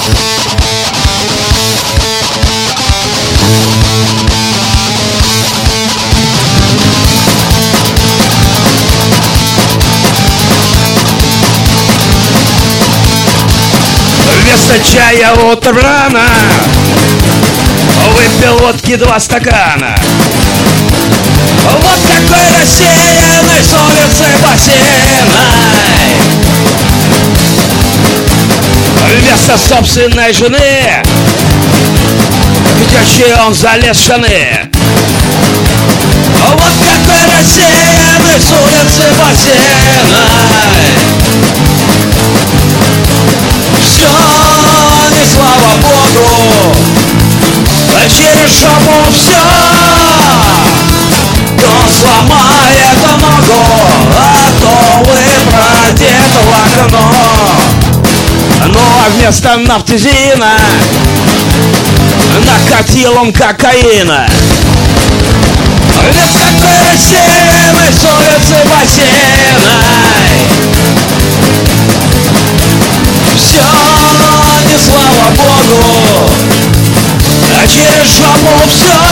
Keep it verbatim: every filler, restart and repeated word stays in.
Вместо чая утром рано выпил водки два стакана. Вот такой рассеянный с улицы бассейной. Вместо собственной жены в тещи он залез в штаны. Вот какой рассеянный с улицы бассейной. Все не слава богу, а через шабу все. Кто сломает ногу, а то выпадет в окно. Ну а вместо нафтизина накатил он кокаина. Ведь такой рассеянный с улицы бассейной. Все не слава богу, а через жопу все.